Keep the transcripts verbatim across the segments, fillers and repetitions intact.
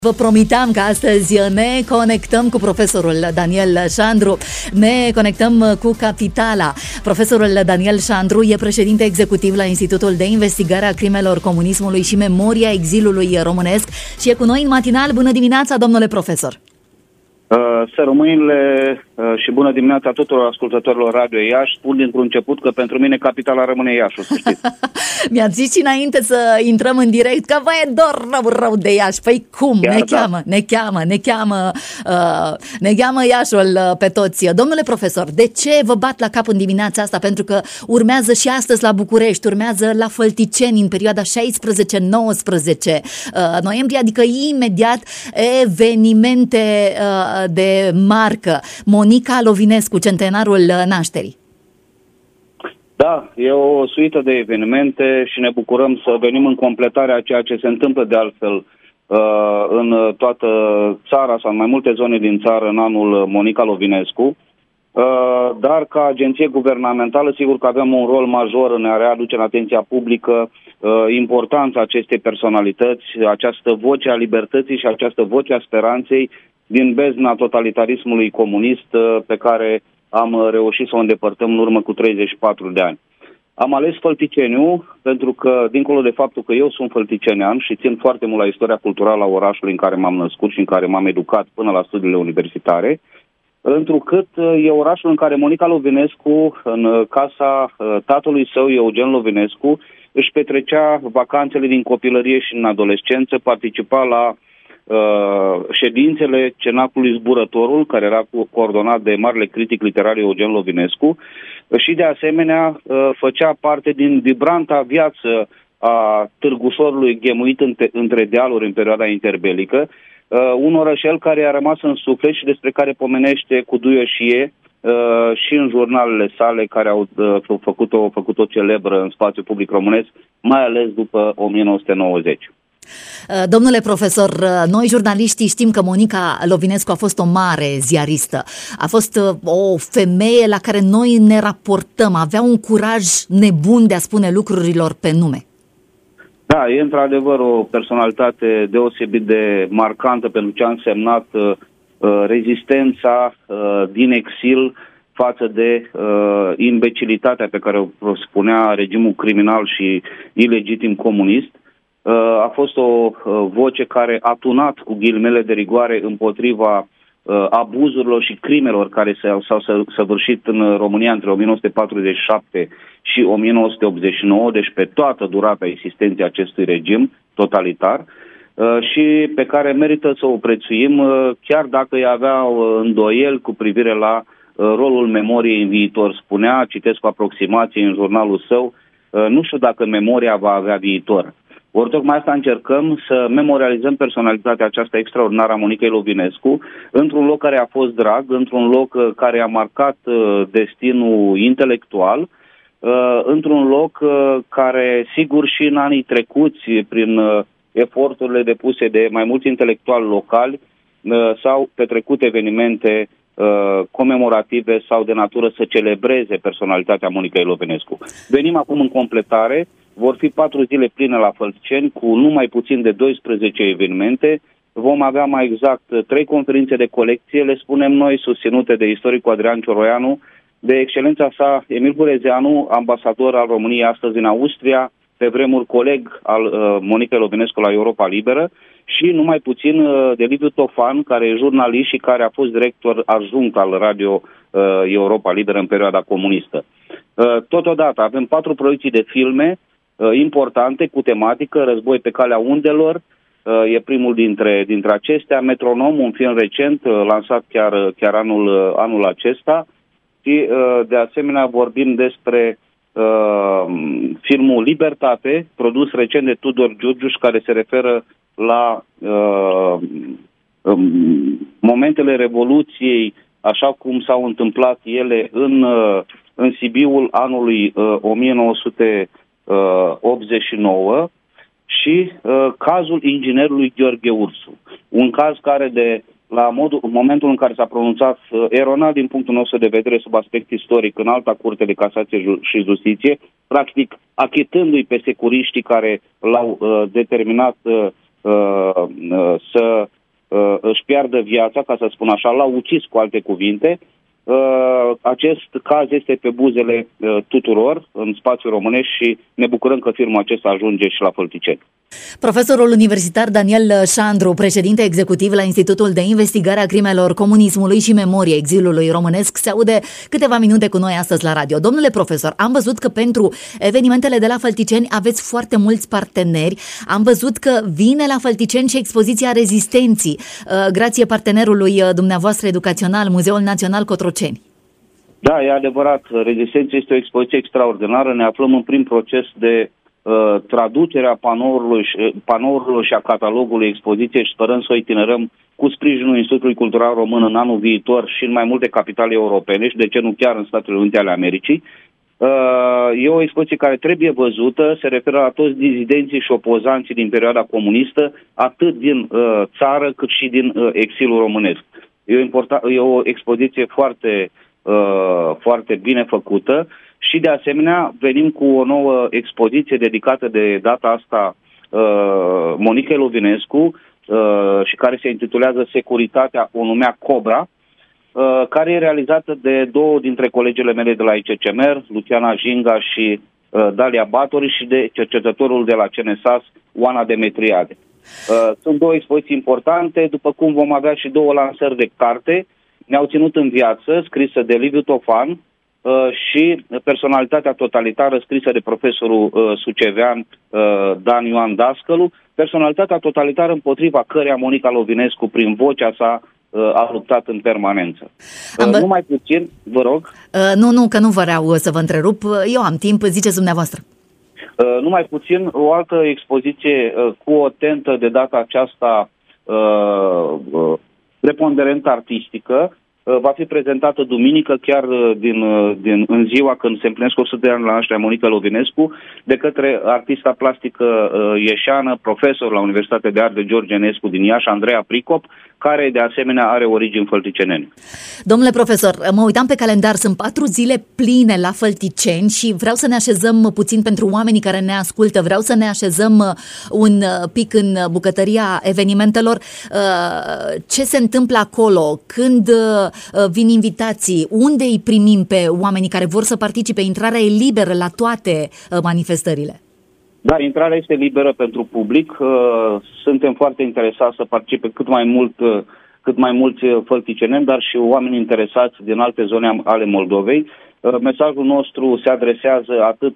Vă promiteam că astăzi ne conectăm cu profesorul Daniel Șandru, ne conectăm cu Capitala. Profesorul Daniel Șandru e președinte executiv la Institutul de Investigare a Crimelor Comunismului și Memoria Exilului Românesc și e cu noi în matinal. Bună dimineața, domnule profesor! Uh, să rămâinile uh, și bună dimineața tuturor ascultătorilor Radio Iași. Spun dintr-un început că pentru mine Capitala rămâne Iașul, să știți. Mi-ați zis și înainte să intrăm în direct că vă e dor rău, rău de Iași. Păi cum? Chiar, ne cheamă, da. ne cheamă, ne cheamă, uh, ne cheamă Iașul uh, pe toți. Domnule profesor, de ce vă bat la cap în dimineața asta? Pentru că urmează și astăzi la București, urmează la Fălticeni în perioada șaisprezece nouăsprezece uh, noiembrie, adică imediat evenimente uh, de marcă. Monica Lovinescu, centenarul nașterii. Da, e o suită de evenimente și ne bucurăm să venim în completarea a ceea ce se întâmplă de altfel în toată țara sau în mai multe zone din țară în anul Monica Lovinescu. Dar ca agenție guvernamentală, sigur că avem un rol major în a readuce în atenția publică importanța acestei personalități, această voce a libertății și această voce a speranței din bezna totalitarismului comunist pe care am reușit să o îndepărtăm în urmă cu treizeci și patru de ani. Am ales Fălticeniu pentru că, dincolo de faptul că eu sunt fălticenean și țin foarte mult la istoria culturală a orașului în care m-am născut și în care m-am educat până la studiile universitare, întrucât e orașul în care Monica Lovinescu, în casa tatălui său, Eugen Lovinescu, își petrecea vacanțele din copilărie și în adolescență, participa la Uh, ședințele Cenaclului Zburătorul, care era coordonat de marele critic literar Eugen Lovinescu, și de asemenea uh, făcea parte din vibranta viață a Târgușorului ghemuit între, între dealuri în perioada interbelică, uh, un orășel care a rămas în suflet și despre care pomenește cu duioșie uh, și în jurnalele sale care au uh, făcut-o, făcut-o celebră în spațiul public românesc, mai ales după o mie nouă sute nouăzeci. Domnule profesor, noi jurnaliștii știm că Monica Lovinescu a fost o mare ziaristă. A fost o femeie la care noi ne raportăm. Avea un curaj nebun de a spune lucrurilor pe nume. Da, e într-adevăr o personalitate deosebit de marcantă pentru ce a însemnat uh, rezistența uh, din exil față de uh, imbecilitatea pe care o spunea regimul criminal și ilegitim comunist. A fost o voce care a tunat cu ghilimele de rigoare împotriva abuzurilor și crimelor care s-au săvârșit în România între o mie nouă sute patruzeci și șapte și o mie nouă sute optzeci și nouă, deci pe toată durata existenței acestui regim totalitar, și pe care merită să o prețuim, chiar dacă ea avea îndoieli cu privire la rolul memoriei în viitor. Spunea, citesc cu aproximație în jurnalul său, nu știu dacă memoria va avea viitor. Ori tocmai asta încercăm, să memorializăm personalitatea aceasta extraordinară a Monicăi Lovinescu într-un loc care a fost drag, într-un loc care a marcat destinul intelectual, într-un loc care, sigur, și în anii trecuți, prin eforturile depuse de mai mulți intelectuali locali, s-au petrecut evenimente comemorative sau de natură să celebreze personalitatea Monicăi Lovinescu. Venim acum în completare. Vor fi patru zile pline la Fălticeni cu nu mai puțin de doisprezece evenimente. Vom avea mai exact trei conferințe de colecție, le spunem noi, susținute de istoricul Adrian Cioroianu, de excelența sa Emil Burezeanu, ambasador al României astăzi în Austria, pe vremuri coleg al uh, Monicăi Lovinescu la Europa Liberă, și nu mai puțin uh, de Liviu Tofan, care e jurnalist și care a fost director adjunct al Radio uh, Europa Liberă în perioada comunistă. Uh, totodată avem patru proiecții de filme importante, cu tematică, Război pe calea undelor, e primul dintre, dintre acestea, Metronom, un film recent, lansat chiar, chiar anul, anul acesta, și de asemenea vorbim despre uh, filmul Libertate, produs recent de Tudor Giurgiuș, care se referă la uh, momentele Revoluției, așa cum s-au întâmplat ele în, în Sibiul anului uh, o mie nouă sute optzeci și nouă și uh, cazul inginerului Gheorghe Ursu. Un caz care de la modul, în momentul în care s-a pronunțat uh, eronat din punctul nostru de vedere sub aspect istoric în Alta Curte de Casație și Justiție, practic achitându-i pe securiștii care l-au uh, determinat uh, uh, să uh, își piardă viața, ca să spun așa, l-au ucis, cu alte cuvinte. Uh, acest caz este pe buzele uh, tuturor în spațiul românesc și ne bucurăm că filmul acesta ajunge și la Fălticeni. Profesorul universitar Daniel Șandru, președinte executiv la Institutul de Investigare a Crimelor Comunismului și Memorie Exilului Românesc, se aude câteva minute cu noi astăzi la radio. Domnule profesor, am văzut că pentru evenimentele de la Fălticeni aveți foarte mulți parteneri. Am văzut că vine la Fălticeni și expoziția Rezistenții, grație partenerului dumneavoastră educațional, Muzeul Național Cotroceni. Da, e adevărat. Rezistența este o expoziție extraordinară. Ne aflăm în prim proces de uh, traducerea panourilor și, panourilor și a catalogului expoziției și sperăm să o itinerăm cu sprijinul Institutului Cultural Român în anul viitor și în mai multe capitale europene și de ce nu chiar în Statele Unite ale Americii. Uh, e o expoziție care trebuie văzută, se referă la toți dizidenții și opozanții din perioada comunistă, atât din uh, țară cât și din uh, exilul românesc. E o, importa- e o expoziție foarte Uh, foarte bine făcută și de asemenea venim cu o nouă expoziție dedicată de data asta uh, Monicăi Lovinescu uh, și care se intitulează Securitatea, o numea Cobra, uh, care e realizată de două dintre colegele mele de la I C C M R, Luciana Jinga și uh, Dalia Batori, și de cercetătorul de la C N S A S, Oana Demetriade. Uh, sunt două expoziții importante, după cum vom avea și două lansări de carte Ne-au ținut în viață, scrisă de Liviu Tofan, uh, și Personalitatea totalitară, scrisă de profesorul uh, sucevean uh, Dan Ioan Dascălu, personalitatea totalitară împotriva căreia Monica Lovinescu, prin vocea sa, uh, a luptat în permanență. Uh, Am... Numai puțin, vă rog. Uh, nu, nu, că nu vreau să vă întrerup. Eu am timp, ziceți dumneavoastră. Uh, numai puțin, o altă expoziție uh, cu o tentă de data aceasta uh, uh, preponderent artistică, va fi prezentată duminică, chiar din, din, în ziua când se împlinesc o sută de ani la nașterea Monica Lovinescu, de către artista plastică uh, ieșeană, profesor la Universitatea de Arte George Enescu din Iași, Andreea Pricop, care de asemenea are origini fălticeneni. Domnule profesor, mă uitam pe calendar, sunt patru zile pline la Fălticeni și vreau să ne așezăm puțin pentru oamenii care ne ascultă, vreau să ne așezăm un pic în bucătăria evenimentelor. Ce se întâmplă acolo? Când vin invitații? Unde îi primim pe oamenii care vor să participe? Intrarea e liberă la toate manifestările? Da, intrarea este liberă pentru public. Suntem foarte interesați să participe cât mai mult, cât mai mulți fălticeneni, dar și oameni interesați din alte zone ale Moldovei. Mesajul nostru se adresează atât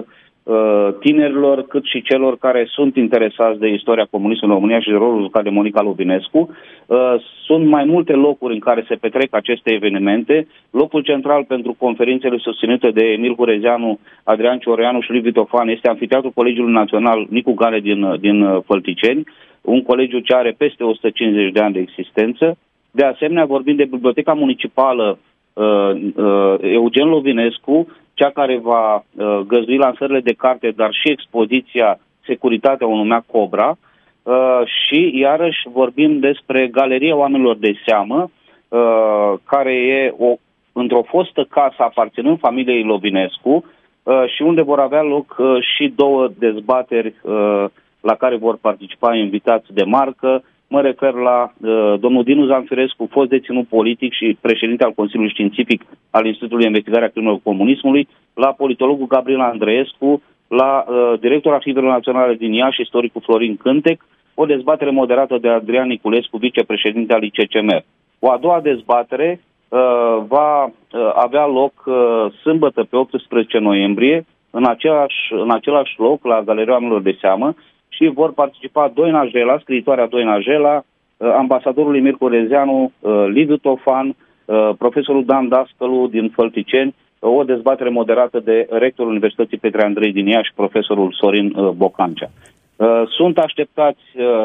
tinerilor, cât și celor care sunt interesați de istoria comunismului în România și de rolul jucat de Monica Lovinescu. Sunt mai multe locuri în care se petrec aceste evenimente. Locul central pentru conferințele susținute de Emil Hurezeanu, Adrian Cioreanu și Liviu Tofan este Amfiteatrul Colegiului Național Nicu Gale din, din Fălticeni, un colegiu ce are peste o sută cincizeci de ani de existență. De asemenea, vorbim de Biblioteca Municipală uh, uh, Eugen Lovinescu, cea care va uh, găzdui lansările de carte, dar și expoziția Securitatea, o numea Cobra. Uh, și iarăși vorbim despre Galeria Oamenilor de Seamă, uh, care e o, într-o fostă casă aparținând familiei Lovinescu, uh, și unde vor avea loc uh, și două dezbateri uh, la care vor participa invitați de marcă. Mă refer la uh, domnul Dinu Zanfirescu, fost deținut politic și președinte al Consiliului Științific al Institutului de Investigare a Crimelor Comunismului, la politologul Gabriel Andreescu, la uh, directorul Arhivelor Naționale din Iași, istoricul Florin Cântec, o dezbatere moderată de Adrian Niculescu, vicepreședinte al I C C M R. O a doua dezbatere uh, va uh, avea loc uh, sâmbătă pe optsprezece noiembrie, în același, în același loc, la Galeria Oamenilor de Seamă, și vor participa Doina Jela, scriitoarea Doina Jela, ambasadorul Emil Hurezeanu, Liviu Tofan, profesorul Dan Dascălu din Fălticeni, o dezbatere moderată de rectorul Universității Petre Andrei din Iași, profesorul Sorin Bocancea. Sunt așteptați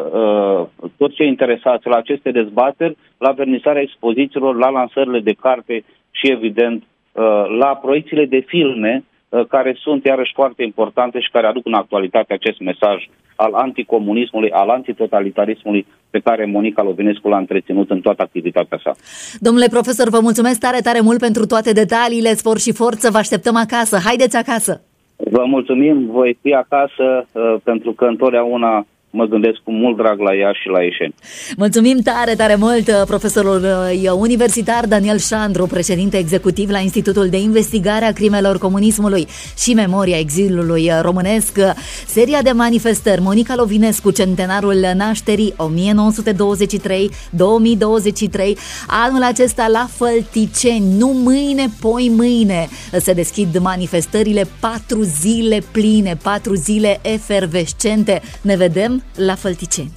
toți cei interesați la aceste dezbateri, la vernisarea expozițiilor, la lansările de carte și, evident, la proiecțiile de filme, care sunt iarăși foarte importante și care aduc în actualitate acest mesaj al anticomunismului, al antitotalitarismului pe care Monica Lovinescu l-a întreținut în toată activitatea sa. Domnule profesor, vă mulțumesc tare, tare mult pentru toate detaliile, spor și forță, vă așteptăm acasă, haideți acasă! Vă mulțumim, voi fi acasă uh, pentru că întotdeauna mă gândesc cu mult drag la Iași și la ieșeni. Mulțumim tare, tare mult, profesorul universitar Daniel Șandru, președinte executiv la Institutul de Investigare a Crimelor Comunismului și Memoria Exilului Românesc. Seria de manifestări Monica Lovinescu, centenarul nașterii o mie nouă sute douăzeci și trei două mii douăzeci și trei, anul acesta la Fălticeni, nu mâine, poi mâine se deschid manifestările, patru zile pline, patru zile efervescente. Ne vedem la Fălticeni.